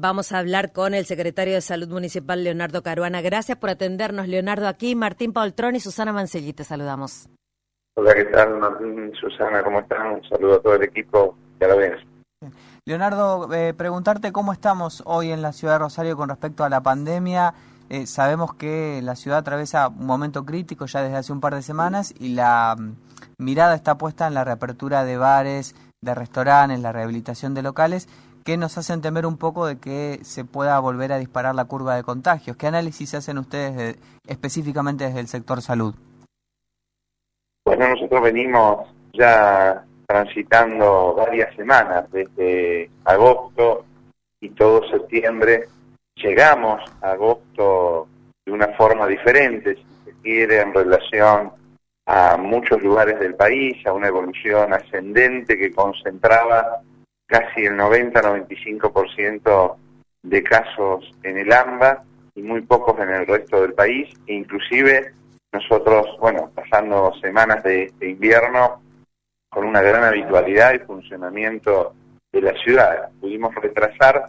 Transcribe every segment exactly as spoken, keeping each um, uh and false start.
vamos a hablar con el secretario de Salud Municipal, Leonardo Caruana. Gracias por atendernos, Leonardo. Aquí Martín Poltrón y Susana Mancelli, te saludamos. Hola, ¿qué tal, Martín? Susana, ¿cómo están? Un saludo a todo el equipo de la vez. Leonardo, eh, preguntarte cómo estamos hoy en la ciudad de Rosario con respecto a la pandemia. Eh, sabemos que la ciudad atraviesa un momento crítico ya desde hace un par de semanas y la um, mirada está puesta en la reapertura de bares, de restaurantes, la rehabilitación de locales, que nos hacen temer un poco de que se pueda volver a disparar la curva de contagios. ¿Qué análisis hacen ustedes de, específicamente desde el sector salud? Bueno, nosotros venimos ya transitando varias semanas, desde agosto y todo septiembre. Llegamos a agosto de una forma diferente, si se quiere, en relación a muchos lugares del país, a una evolución ascendente que concentraba casi el noventa a noventa y cinco por ciento de casos en el AMBA y muy pocos en el resto del país, e inclusive nosotros, bueno, pasando semanas de, de invierno con una gran habitualidad y funcionamiento de la ciudad, pudimos retrasar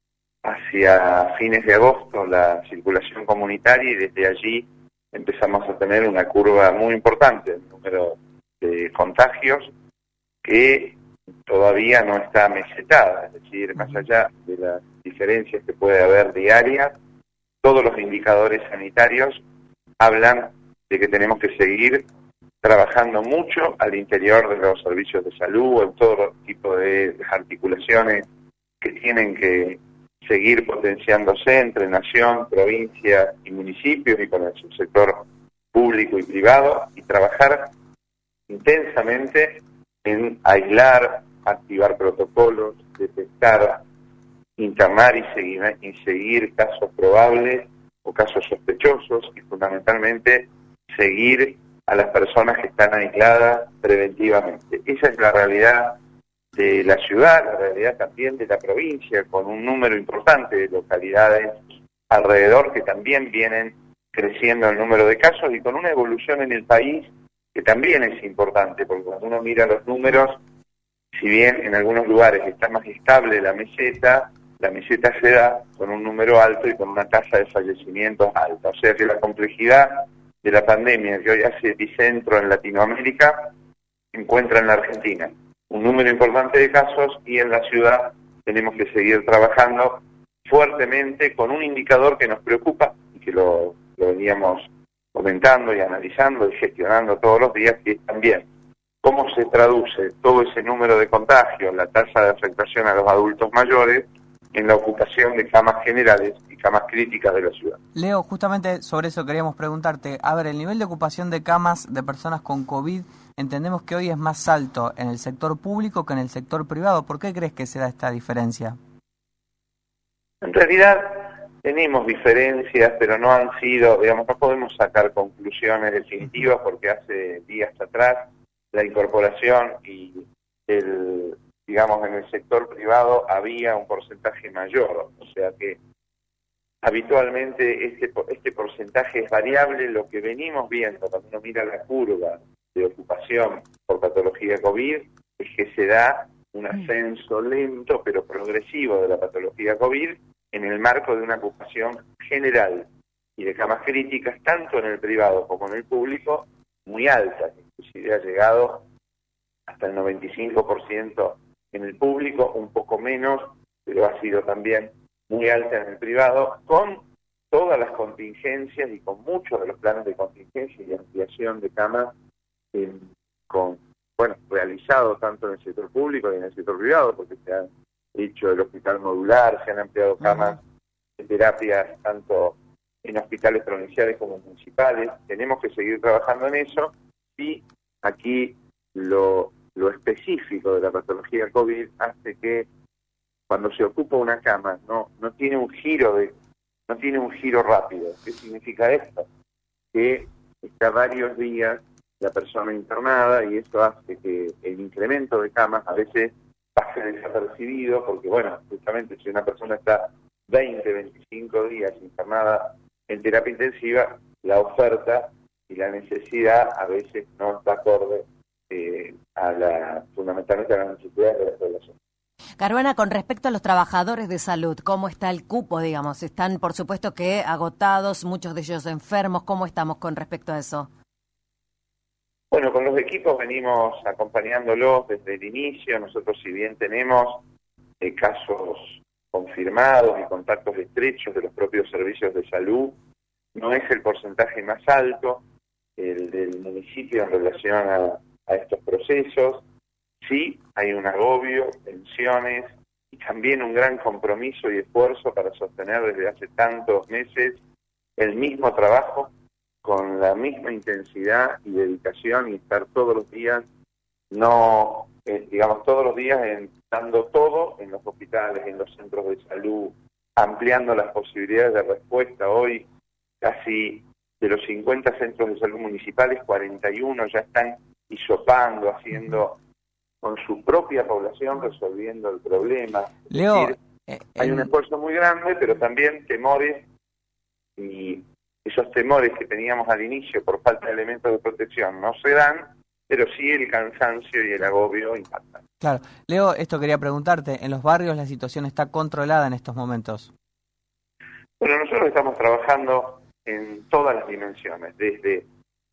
hacia fines de agosto la circulación comunitaria y desde allí empezamos a tener una curva muy importante, el número de contagios que todavía no está mesetada, es decir, más allá de las diferencias que puede haber diarias, todos los indicadores sanitarios hablan de que tenemos que seguir trabajando mucho al interior de los servicios de salud, en todo tipo de articulaciones que tienen que seguir potenciándose entre nación, provincia y municipios y con el subsector público y privado, y trabajar intensamente en aislar, activar protocolos, detectar, internar y seguir, y seguir casos probables o casos sospechosos y fundamentalmente seguir a las personas que están aisladas preventivamente. Esa es la realidad de la ciudad, la realidad también de la provincia, con un número importante de localidades alrededor que también vienen creciendo el número de casos y con una evolución en el país que también es importante, porque cuando uno mira los números, si bien en algunos lugares está más estable la meseta, la meseta se da con un número alto y con una tasa de fallecimientos alta. O sea que la complejidad de la pandemia que hoy hace epicentro en Latinoamérica se encuentra en la Argentina. Un número importante de casos y en la ciudad tenemos que seguir trabajando fuertemente con un indicador que nos preocupa y que lo, lo veníamos comentando y analizando y gestionando todos los días, que es también cómo se traduce todo ese número de contagios, la tasa de afectación a los adultos mayores, en la ocupación de camas generales y camas críticas de la ciudad. Leo, justamente sobre eso queríamos preguntarte. A ver, el nivel de ocupación de camas de personas con COVID, entendemos que hoy es más alto en el sector público que en el sector privado. ¿Por qué crees que se da esta diferencia? En realidad tenemos diferencias, pero no han sido, digamos, no podemos sacar conclusiones definitivas porque hace días atrás la incorporación y el, digamos, en el sector privado había un porcentaje mayor, o sea que habitualmente este, este porcentaje es variable. Lo que venimos viendo cuando uno mira la curva de ocupación por patología COVID es que se da un ascenso lento pero progresivo de la patología COVID en el marco de una ocupación general y de camas críticas, tanto en el privado como en el público, muy alta, inclusive ha llegado hasta el noventa y cinco por ciento en el público, un poco menos, pero ha sido también muy alta en el privado, con todas las contingencias y con muchos de los planes de contingencia y ampliación de camas eh, con, bueno, realizado tanto en el sector público y en el sector privado, porque se ha hecho el hospital modular, se han ampliado camas de terapias tanto en hospitales provinciales como municipales. Tenemos que seguir trabajando en eso y aquí lo, lo específico de la patología COVID hace que cuando se ocupa una cama no no tiene un giro de no tiene un giro rápido. ¿Qué significa esto? Que está varios días la persona internada y eso hace que el incremento de camas a veces pase desapercibido, porque bueno, justamente si una persona está veinte, veinticinco días internada en terapia intensiva, la oferta y la necesidad a veces no está acorde eh, a la fundamentalmente a las necesidades de la población. Caruana, con respecto a los trabajadores de salud, ¿cómo está el cupo, digamos? Están, por supuesto, que agotados, muchos de ellos enfermos. ¿Cómo estamos con respecto a eso? Bueno, con los equipos venimos acompañándolos desde el inicio. Nosotros, si bien tenemos eh, casos confirmados y contactos estrechos de los propios servicios de salud, no es el porcentaje más alto el del municipio en relación a, a estos procesos. Sí, hay un agobio, tensiones y también un gran compromiso y esfuerzo para sostener desde hace tantos meses el mismo trabajo con la misma intensidad y dedicación y estar todos los días, no, eh, digamos, todos los días en, dando todo en los hospitales, en los centros de salud, ampliando las posibilidades de respuesta. Hoy casi de los cincuenta centros de salud municipales, cuarenta y uno ya están hisopando, haciendo con su propia población, resolviendo el problema. Leo, es decir, eh, hay un esfuerzo muy grande, pero también temores, y esos temores que teníamos al inicio por falta de elementos de protección no se dan, pero sí el cansancio y el agobio impactan. Claro. Leo, esto quería preguntarte, ¿en los barrios la situación está controlada en estos momentos? Bueno, nosotros estamos trabajando en todas las dimensiones, desde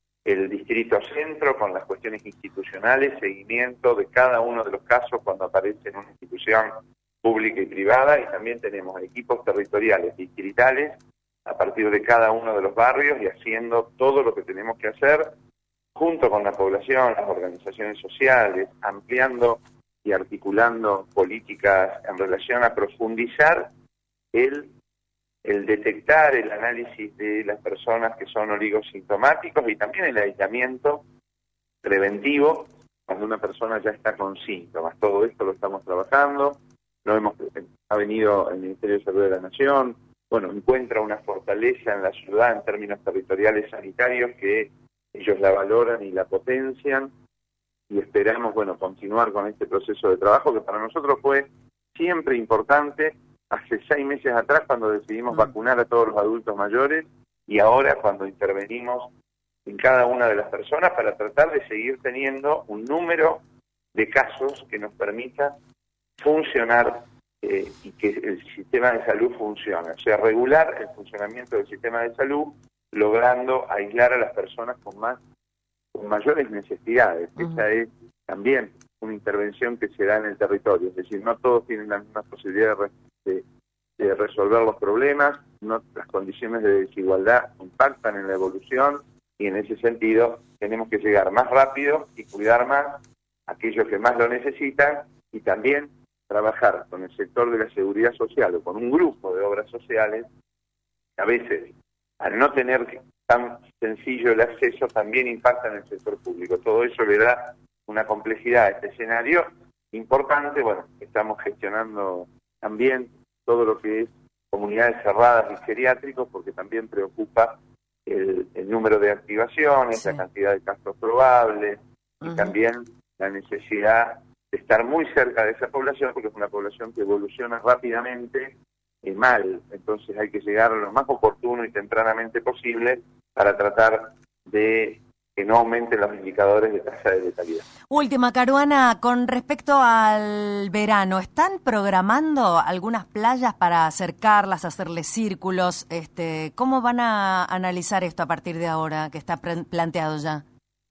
el distrito centro con las cuestiones institucionales, seguimiento de cada uno de los casos cuando aparece en una institución pública y privada, y también tenemos equipos territoriales distritales a partir de cada uno de los barrios y haciendo todo lo que tenemos que hacer junto con la población, las organizaciones sociales, ampliando y articulando políticas en relación a profundizar el el detectar, el análisis de las personas que son oligosintomáticos y también el aislamiento preventivo cuando una persona ya está con síntomas. Todo esto lo estamos trabajando, lo hemos ha venido el Ministerio de Salud de la Nación, bueno, encuentra una fortaleza en la ciudad en términos territoriales sanitarios que ellos la valoran y la potencian, y esperamos, bueno, continuar con este proceso de trabajo que para nosotros fue siempre importante. Hace seis meses atrás cuando decidimos vacunar a todos los adultos mayores y ahora cuando intervenimos en cada una de las personas para tratar de seguir teniendo un número de casos que nos permita funcionar eh, y que el sistema de salud funcione. O sea, regular el funcionamiento del sistema de salud logrando aislar a las personas con más con mayores necesidades. Uh-huh. Esa es también una intervención que se da en el territorio. Es decir, no todos tienen la misma posibilidad de De, de resolver los problemas, no, las condiciones de desigualdad impactan en la evolución y en ese sentido tenemos que llegar más rápido y cuidar más a aquellos que más lo necesitan y también trabajar con el sector de la seguridad social o con un grupo de obras sociales que a veces al no tener tan sencillo el acceso también impacta en el sector público. Todo eso le da una complejidad a este escenario importante. Bueno, estamos gestionando también todo lo que es comunidades cerradas y geriátricos, porque también preocupa el, el número de activaciones, sí. La cantidad de casos probables, uh-huh. Y también la necesidad de estar muy cerca de esa población, porque es una población que evoluciona rápidamente y mal, entonces hay que llegar lo más oportuno y tempranamente posible para tratar de que no aumenten los indicadores de tasa de letalidad. Última, Caruana, con respecto al verano, ¿están programando algunas playas para acercarlas, hacerles círculos? Este, ¿Cómo van a analizar esto a partir de ahora que está pre- planteado ya?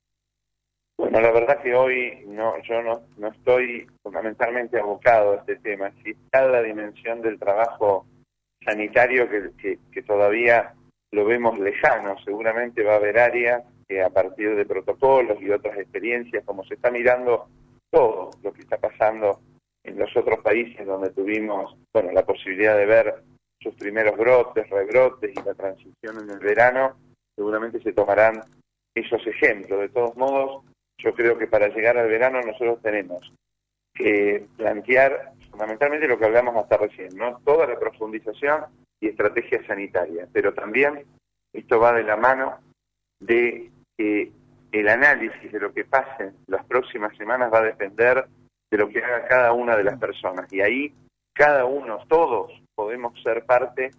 Bueno, la verdad que hoy no, yo no, no estoy fundamentalmente abocado a este tema. Si está la dimensión del trabajo sanitario que, que, que todavía lo vemos lejano, seguramente va a haber áreas que a partir de protocolos y otras experiencias, como se está mirando todo lo que está pasando en los otros países donde tuvimos, bueno, la posibilidad de ver sus primeros brotes, rebrotes y la transición en el verano, seguramente se tomarán esos ejemplos. De todos modos, yo creo que para llegar al verano nosotros tenemos que plantear fundamentalmente lo que hablamos hasta recién, ¿no? Toda la profundización y estrategia sanitaria, pero también esto va de la mano de que el análisis de lo que pase las próximas semanas va a depender de lo que haga cada una de las personas. Y ahí cada uno, todos, podemos ser parte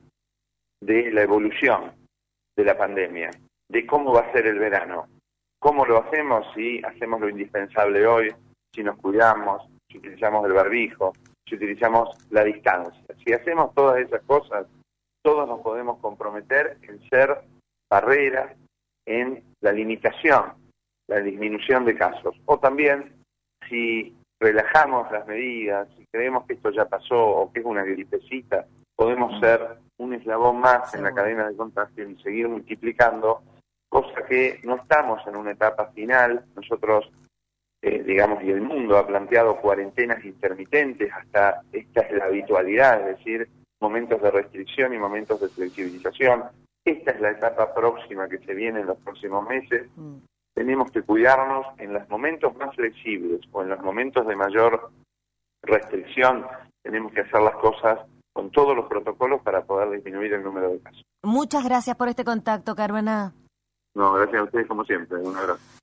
de la evolución de la pandemia, de cómo va a ser el verano. ¿Cómo lo hacemos? Si hacemos lo indispensable hoy, si nos cuidamos, si utilizamos el barbijo, si utilizamos la distancia. Si hacemos todas esas cosas, todos nos podemos comprometer en ser barreras en la limitación, la disminución de casos. O también, si relajamos las medidas, si creemos que esto ya pasó o que es una gripecita, podemos ser un eslabón más en la cadena de contagio y seguir multiplicando, cosa que no estamos en una etapa final. Nosotros, eh, digamos, y el mundo ha planteado cuarentenas intermitentes, hasta esta es la habitualidad, es decir, momentos de restricción y momentos de flexibilización. Esta es la etapa próxima que se viene en los próximos meses. Mm. Tenemos que cuidarnos en los momentos más flexibles o en los momentos de mayor restricción. Tenemos que hacer las cosas con todos los protocolos para poder disminuir el número de casos. Muchas gracias por este contacto, Carvana. No, gracias a ustedes como siempre. Un abrazo.